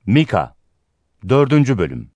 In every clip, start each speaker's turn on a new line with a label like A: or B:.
A: Mika 4. Bölüm.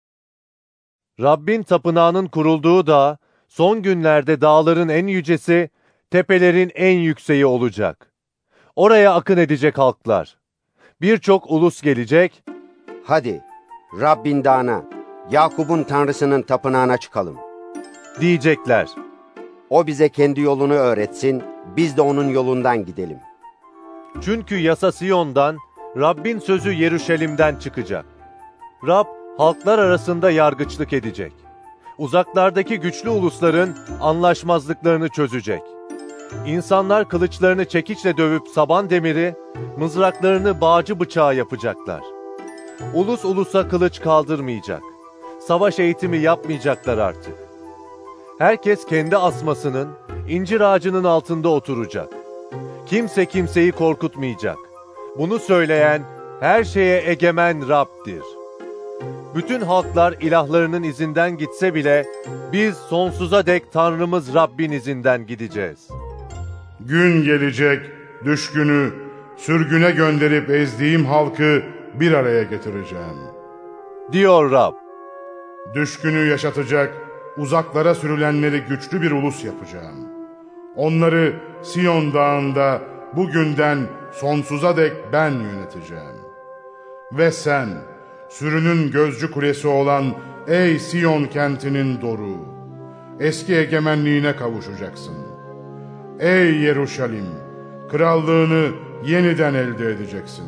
B: Rabbin tapınağının kurulduğu dağ, son günlerde dağların en yücesi, tepelerin en yükseği olacak. Oraya akın edecek halklar. Birçok ulus gelecek.
C: Hadi Rabbin dağına, Yakup'un Tanrısının tapınağına çıkalım
B: Diyecekler.
C: O bize kendi yolunu öğretsin, biz de onun yolundan gidelim.
B: Çünkü yasa Siyon'dan, Rabbin sözü Yeruşalim'den çıkacak. Rab, halklar arasında yargıçlık edecek. Uzaklardaki güçlü ulusların anlaşmazlıklarını çözecek. İnsanlar kılıçlarını çekiçle dövüp saban demiri, mızraklarını bağcı bıçağı yapacaklar. Ulus ulusa kılıç kaldırmayacak. Savaş eğitimi yapmayacaklar artık. Herkes kendi asmasının, incir ağacının altında oturacak. Kimse kimseyi korkutmayacak. Bunu söyleyen her şeye egemen Rab'dir. Bütün halklar ilahlarının izinden gitse bile biz sonsuza dek Tanrımız Rabbin izinden gideceğiz.
D: Gün gelecek, düşkünü, sürgüne gönderip ezdiğim halkı bir araya getireceğim.
B: Diyor Rab.
D: Düşkünü yaşatacak, uzaklara sürülenleri güçlü bir ulus yapacağım. Onları Siyon dağında bugünden sonsuza dek ben yöneteceğim. Ve sen, sürünün gözcü kulesi olan ey Siyon kentinin doruğu, eski egemenliğine kavuşacaksın. Ey Yeruşalim, krallığını yeniden elde edeceksin.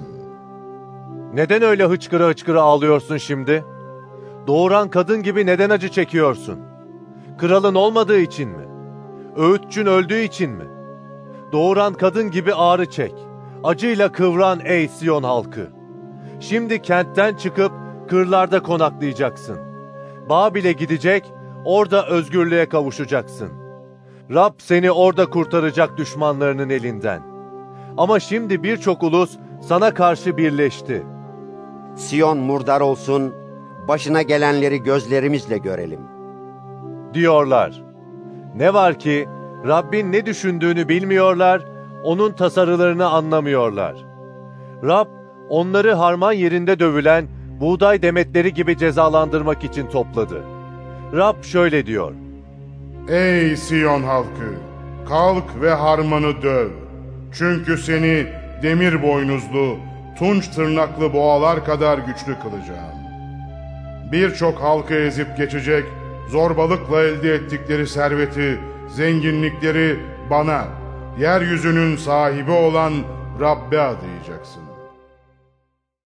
B: Neden öyle hıçkıra hıçkıra ağlıyorsun şimdi? Doğuran kadın gibi neden acı çekiyorsun? Kralın olmadığı için mi? Öğütçün öldüğü için mi? Doğuran kadın gibi ağrı çek. Acıyla kıvran ey Siyon halkı. Şimdi kentten çıkıp kırlarda konaklayacaksın. Babil'e gidecek, orada özgürlüğe kavuşacaksın. Rab seni orada kurtaracak düşmanlarının elinden. Ama şimdi birçok ulus sana karşı birleşti.
C: Siyon murdar olsun, başına gelenleri gözlerimizle görelim
B: Diyorlar. Ne var ki Rabbin ne düşündüğünü bilmiyorlar, onun tasarılarını anlamıyorlar. Rab, onları harman yerinde dövülen buğday demetleri gibi cezalandırmak için topladı. Rab şöyle diyor.
D: Ey Siyon halkı, kalk ve harmanı döv. Çünkü seni demir boynuzlu, tunç tırnaklı boğalar kadar güçlü kılacağım. Birçok halkı ezip geçecek, zorbalıkla elde ettikleri serveti, zenginlikleri bana, yeryüzünün sahibi olan Rab'be adayacaksın.